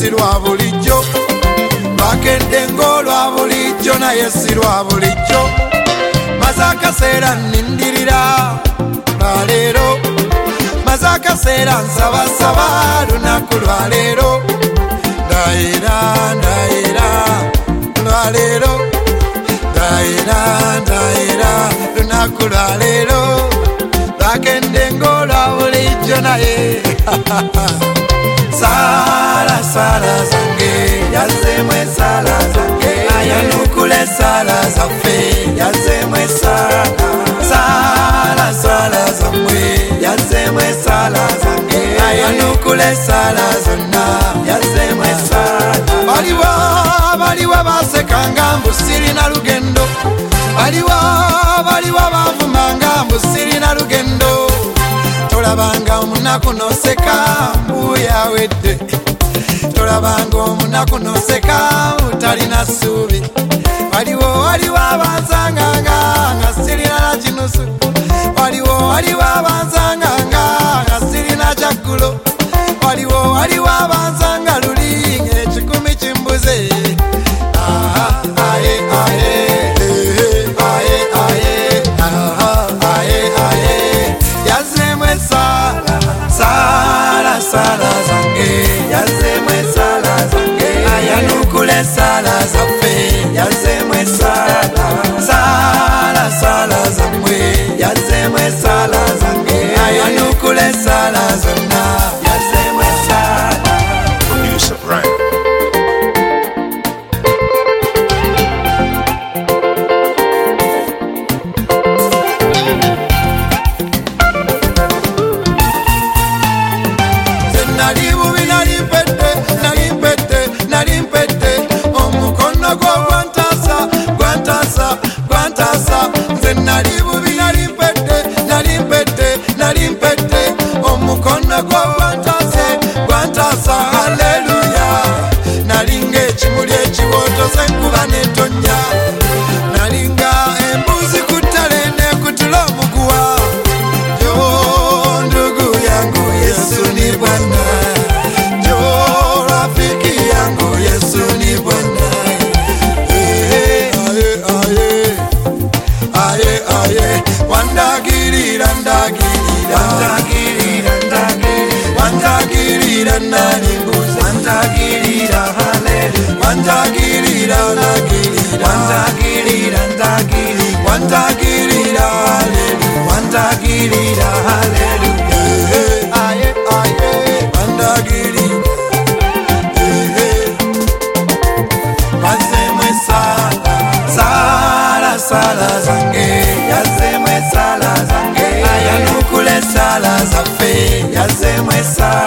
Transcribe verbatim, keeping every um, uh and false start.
si lwa bulijjo, lwakedde ng'olwa bulijjo naye si lwa bulijjo. Maze akaseera nnindirira lwaleero, maze akaseera nsabasaba lunaku lwaleero. Ndayira ndayira lwaleero, ndayira ndayira lunaku lwaleero, lwakedde ng'olwa bulijjo naye sala sala zange yazemwe sala zange ayanukule sala zaffe yazemwe sala sala sala zamwe yazemwe sala zange ayanukule sala zonna yazemwe sala. Baliwa baliwa basekanga mbu sirina lugendo, baliwa baliwa bavumanga mbu sirina lugendo. Tolabanga omunaku noseka mbu yawedde, tolabanga omunaku noseka utalina ssuubi. Waliwo waliwo abansanganga nga sirina na kinusu, waliwo waliwo abansanganga nga sirina kyaggulo, waliwo waliwo abansanga luli ng'ekikumi kimbuze. Aha, aye aye aye aye aha, aye aye yazemwe sala sala sala zange yazemwe sala zange ayanukule sala zaffe yazemwe sala sala sala zamwe yazemwe sala zange ayanukule sala zonna yazemwe sala. Producer Brian. Nali bubi nali mpette nali mpette nali mpette omukono gwo gwantasa gwantasa gwantasa. Nze nali bubi nali mpette nali mpette nali mpette omukono gwo gwantase gwantasa. Haleluya. Nalinga ekimuli ekiwootoza enkuba n'etonnya, nalinga embuzi ku ttale n'ekutula omuguwa. Yo ndugu yangu Yesu ni Bwana, yo rafiki yangu Yesu ni Bwana. Eh, aye aye aye aye wandagirira ndagirira wandagirira ndagirira wandagirira nalimbuza wandagirira haleluya wandagirira ndagirira wandagirira ndagirira wandagirira haleluya wandagirira haleluya. Eh, aye aye wandagirira yazemwe sala sala sala zange yazemwe sala zange ayanukule sala zaffe yazemwe sala